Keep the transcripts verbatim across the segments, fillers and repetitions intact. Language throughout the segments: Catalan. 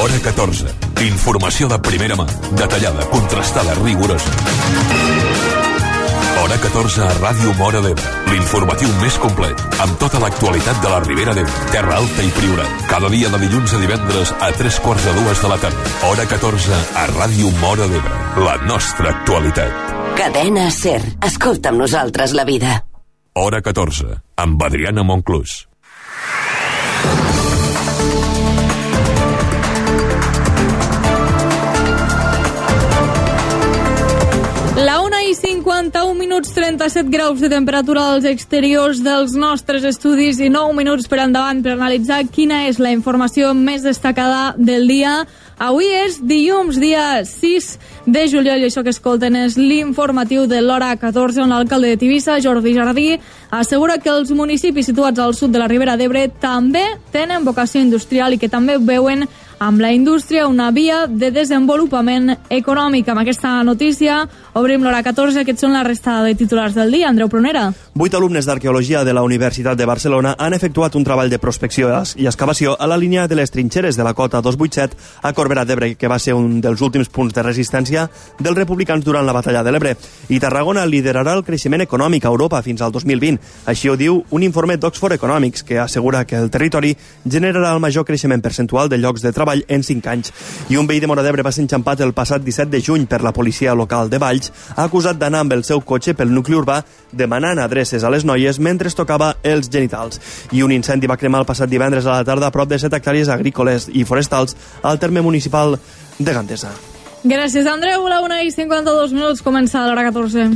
Hora catorze. Informació de primera mà, detallada, contrastada, rigorosa. Hora catorze a Ràdio Móra d'Ebre. L'informatiu més complet, amb tota l'actualitat de la Ribera d'Ebre, Terra Alta i Priorat. Cada dia de dilluns a divendres a tres quarts de dues de la tarda. Hora catorze a Ràdio Móra d'Ebre. La nostra actualitat. Cadena SER. Escolta amb nosaltres la vida. Hora catorze, amb Adriana Monclús. La una i cinquanta-un minuts, trenta-set graus de temperatura als exteriors dels nostres estudis i nou minuts per endavant per analitzar quina és la informació més destacada del dia. Avui és dilluns, dia sis de juliol, i això que escolten és l'informatiu de l'Hora catorze, on l'alcalde de Tivissa, Jordi Jardí, assegura que els municipis situats al sud de la Ribera d'Ebre també tenen vocació industrial i que també veuen amb la indústria una via de desenvolupament econòmic. Amb aquesta notícia obrim l'Hora catorze. Aquests són la resta de titulars del dia. Andreu Prunera. Vuit alumnes d'Arqueologia de la Universitat de Barcelona han efectuat un treball de prospecció i excavació a la línia de les trinxeres de la cota dos cents vuitanta set a Corbera d'Ebre, que va ser un dels últims punts de resistència dels republicans durant la batalla de l'Ebre. I Tarragona liderarà el creixement econòmic a Europa fins al dos mil vint. Així ho diu un informe d'Oxford Economics, que assegura que el territori generarà el major creixement percentual de llocs de treball en cinc anys. I un veí de Móra d'Ebre va ser enxampat el passat disset de juny per la policia local de Valls, acusat d'anar amb el seu cotxe pel nucli urbà demanant adreces a les noies mentre es tocava els genitals. I un incendi va cremar el passat divendres a la tarda a prop de set hectàrees agrícoles i forestals al terme municipal de Gandesa. Gràcies, Andreu. La una i cinquanta-dos minuts, comença l'Hora catorze.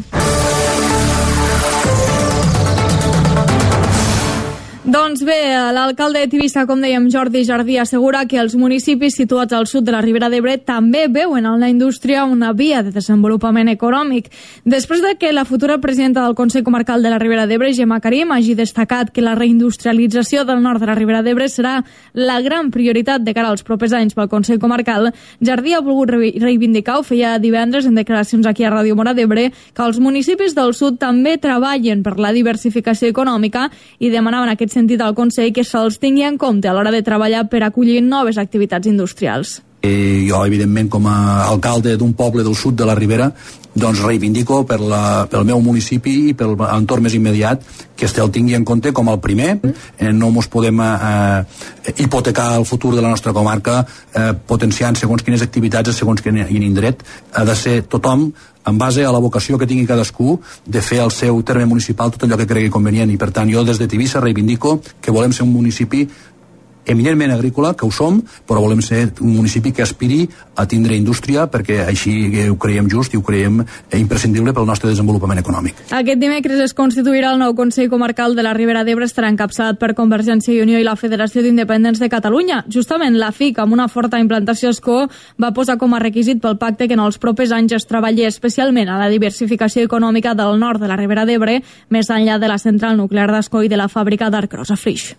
Doncs bé, l'alcalde de Tivissa, com dèiem, Jordi Jardí, assegura que els municipis situats al sud de la Ribera d'Ebre també veuen en la indústria una via de desenvolupament econòmic. Després de que la futura presidenta del Consell Comarcal de la Ribera d'Ebre, Gemma Karim, hagi destacat que la reindustrialització del nord de la Ribera d'Ebre serà la gran prioritat de cara als propers anys pel Consell Comarcal, Jardí ha volgut reivindicar, ho feia divendres en declaracions aquí a Ràdio Móra d'Ebre, que els municipis del sud també treballen per la diversificació econòmica i demanaven en aquest sentit al Consell que se'ls tingui en compte a l'hora de treballar per acollir noves activitats industrials. Eh, jo, evidentment, com a alcalde d'un poble del sud de la Ribera, doncs reivindico per la, pel meu municipi i pel entorn més immediat que este el tingui en compte com el primer. Eh, no mos podem eh, hipotecar el futur de la nostra comarca eh, potenciant segons quines activitats a segons quin indret. Ha de ser tothom en base a la vocació que tingui cadascú de fer al seu terme municipal tot allò que cregui convenient, i per tant jo des de Tivissa reivindico que volem ser un municipi eminentment agrícola, que ho som, però volem ser un municipi que aspiri a tindre indústria, perquè així ho creiem just i ho creiem imprescindible pel nostre desenvolupament econòmic. Aquest dimecres es constituirà el nou Consell Comarcal de la Ribera d'Ebre, estarà encapçalat per Convergència i Unió i la Federació d'Independents de Catalunya. Justament la F I C, amb una forta implantació a Escó, va posar com a requisit pel pacte que en els propers anys es treballi especialment a la diversificació econòmica del nord de la Ribera d'Ebre, més enllà de la central nuclear d'Escó i de la fàbrica d'Arcros a Flix.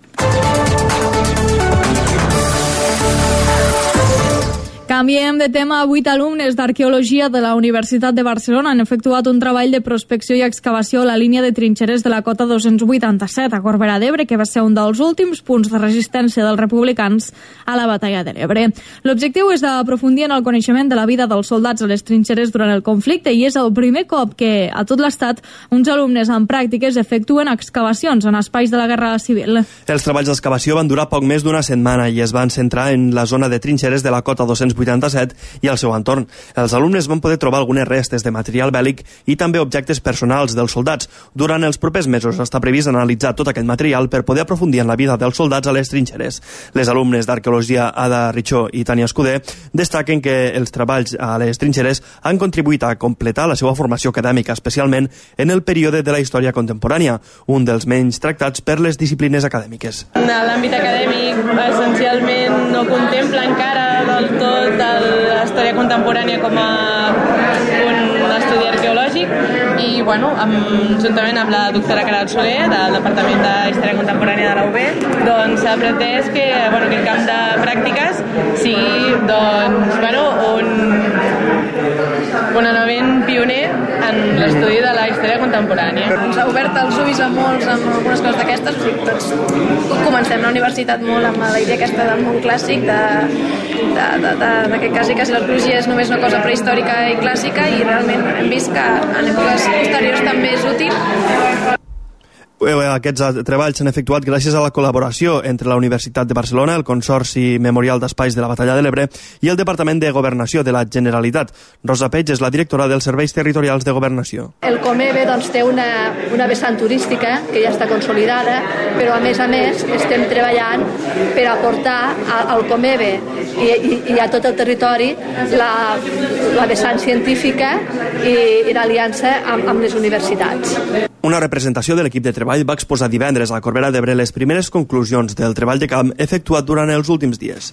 Canviem de tema. Vuit alumnes d'Arqueologia de la Universitat de Barcelona han efectuat un treball de prospecció i excavació a la línia de trinxeres de la cota dos cents vuitanta-set a Corbera d'Ebre, que va ser un dels últims punts de resistència dels republicans a la batalla de l'Ebre. L'objectiu és d'aprofundir en el coneixement de la vida dels soldats a les trinxeres durant el conflicte, i és el primer cop que a tot l'estat uns alumnes en pràctiques efectuen excavacions en espais de la Guerra Civil. Els treballs d'excavació van durar poc més d'una setmana i es van centrar en la zona de trinxeres de la cota dos cents vuitanta-set i el seu entorn. Els alumnes van poder trobar algunes restes de material bèl·lic i també objectes personals dels soldats. Durant els propers mesos està previst analitzar tot aquest material per poder aprofundir en la vida dels soldats a les trinxeres. Les alumnes d'Arqueologia Ada Richo i Tània Escuder destaquen que els treballs a les trinxeres han contribuït a completar la seva formació acadèmica, especialment en el període de la història contemporània, un dels menys tractats per les disciplines acadèmiques. L'àmbit acadèmic essencialment no contempla encara del tot la història contemporània com a un estudi arqueològic, i bueno, amb, juntament amb la doctora Caral Soler del Departament de Història Contemporània de la U B, doncs s'ha pretès que, bueno, que el camp de pràctiques sigui doncs, bueno, un, un element pioner en l'estudi de la història contemporània. Ens ha obert els ulls a molts amb algunes coses d'aquestes, o sigui, tots comencem la universitat molt amb la idea aquesta del món clàssic, de, de, de, de, de que quasi, quasi l'arqueologia és només una cosa prehistòrica i clàssica, i realment hem vist que en èpoques posteriors també és útil. Aquests treballs s'han efectuat gràcies a la col·laboració entre la Universitat de Barcelona, el Consorci Memorial d'Espais de la Batalla de l'Ebre i el Departament de Governació de la Generalitat. Rosa Peig és la directora dels Serveis Territorials de Governació. El Comebe doncs, té una, una vessant turística que ja està consolidada, però a més a més estem treballant per aportar al Comebe i, i, i a tot el territori la, la vessant científica i, i l'aliança amb, amb les universitats. Una representació de l'equip de treball va exposar divendres a Corbera d'Ebre les primeres conclusions del treball de camp efectuat durant els últims dies.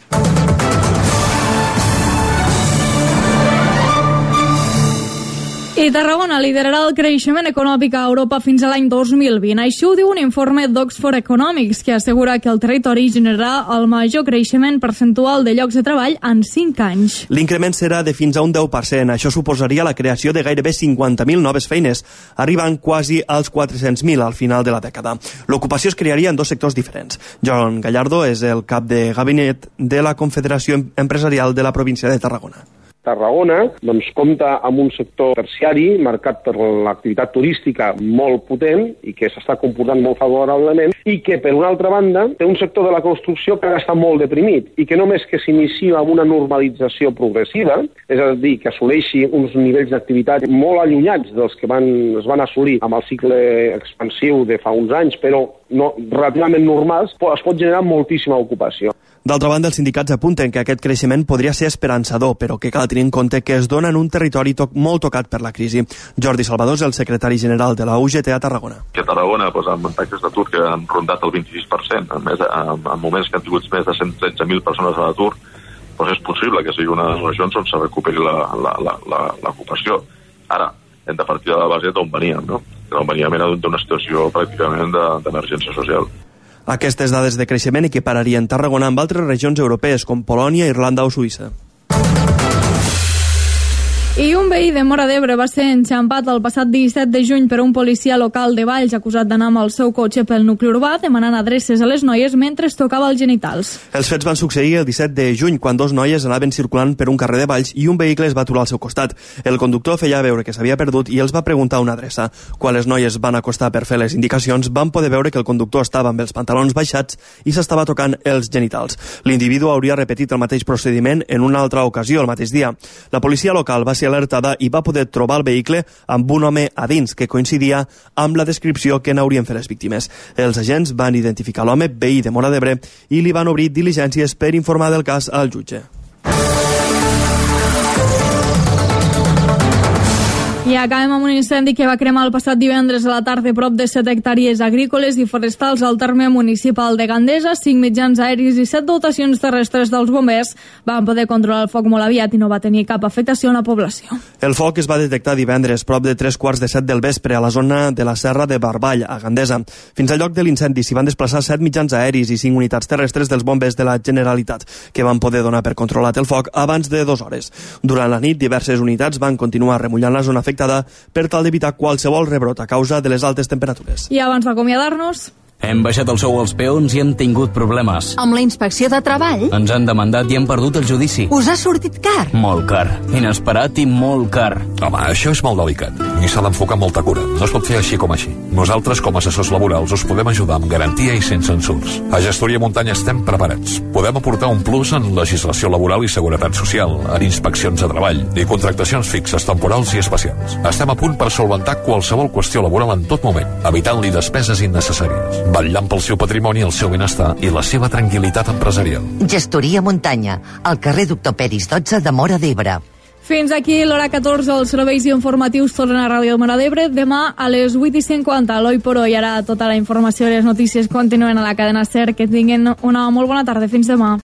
I Tarragona liderarà el creixement econòmic a Europa fins a l'any dos mil vint. Això ho diu un informe d'Oxford Economics, que assegura que el territori generarà el major creixement percentual de llocs de treball en cinc anys. L'increment serà de fins a un deu per cent. Això suposaria la creació de gairebé cinquanta mil noves feines, arribant quasi als quatre-cents mil al final de la dècada. L'ocupació es crearia en dos sectors diferents. Joan Gallardo és el cap de gabinet de la Confederació Empresarial de la província de Tarragona. Tarragona doncs, compta amb un sector terciari marcat per l'activitat turística molt potent i que s'està comportant molt favorablement, i que, per una altra banda, té un sector de la construcció que està molt deprimit i que només que s'inicia amb una normalització progressiva, és a dir, que assoleixi uns nivells d'activitat molt allunyats dels que van, es van assolir amb el cicle expansiu de fa uns anys, però no, relativament normals, es pot generar moltíssima ocupació. D'altra banda, els sindicats apunten que aquest creixement podria ser esperançador, però que cal tenir en compte que es dona en un territori to- molt tocat per la crisi. Jordi Salvador és el secretari general de la U G T a Tarragona. Que a Tarragona, doncs, amb taxes d'atur que han rondat el vint-i-sis per cent, en, més, en, en moments que han tingut més de cent tretze mil persones a l'atur, doncs és possible que sigui una de les regions on se recuperi la, la, la, la, l'ocupació. Ara, hem de partir de la base d'on veníem, no? D'on veníem era d'una situació pràcticament de, d'emergència social. Aquestes dades de creixement equipararien Tarragona amb altres regions europees com Polònia, Irlanda o Suïssa. I un veí de Móra d'Ebre va ser enxampat el passat disset de juny per un policia local de Valls acusat d'anar amb el seu cotxe pel nucli urbà demanant adreces a les noies mentre es tocava els genitals. Els fets van succeir el disset de juny quan dos noies anaven circulant per un carrer de Valls i un vehicle es va aturar al seu costat. El conductor feia veure que s'havia perdut i els va preguntar una adreça. Quan les noies van acostar per fer les indicacions, van poder veure que el conductor estava amb els pantalons baixats i s'estava tocant els genitals. L'individu hauria repetit el mateix procediment en una altra ocasió el mateix dia. La policia local va ser alertada i va poder trobar el vehicle amb un home a dins que coincidia amb la descripció que n'haurien fet les víctimes. Els agents van identificar l'home, veí de Móra d'Ebre, i li van obrir diligències per informar del cas al jutge. I acabem amb un incendi que va cremar el passat divendres a la tarda prop de set hectàrees agrícoles i forestals al terme municipal de Gandesa. Cinc mitjans aeris i set dotacions terrestres dels bombers van poder controlar el foc molt aviat i no va tenir cap afectació a la població. El foc es va detectar divendres prop de tres quarts de set del vespre a la zona de la Serra de Barball, a Gandesa. Fins al lloc de l'incendi s'hi van desplaçar set mitjans aeris i cinc unitats terrestres dels bombers de la Generalitat, que van poder donar per controlat el foc abans de dues hores. Durant la nit, diverses unitats van continuar remullant la zona afectada per tal d'evitar qualsevol rebrot a causa de les altes temperatures. I abans d'acomiadar-nos, hem baixat el sou als peons i hem tingut problemes. Amb la inspecció de treball? Ens han demandat i hem perdut el judici. Us ha sortit car? Molt car. Inesperat i molt car. Home, això és molt delicat. I s'ha d'enfocar amb molta cura. No es pot fer així com així. Nosaltres, com a assessors laborals, us podem ajudar amb garantia i sense ensurs. A Gestoria Muntanya estem preparats. Podem aportar un plus en legislació laboral i seguretat social, en inspeccions de treball i contractacions fixes, temporals i especials. Estem a punt per solventar qualsevol qüestió laboral en tot moment, evitant-li despeses innecessàries, vetllant pel seu patrimoni, el seu benestar i la seva tranquil·litat empresarial. Gestoria Muntanya, al carrer Doctor Peris dotze de Móra d'Ebre. Fins aquí l'hora catorze, els serveis informatius tornen a Ràdio Móra d'Ebre. Demà a les vuit i cinquanta, l'Oi por Hoy. Ara tota la informació i les notícies continuen a la cadena SER. Que tinguin una molt bona tarda. Fins demà.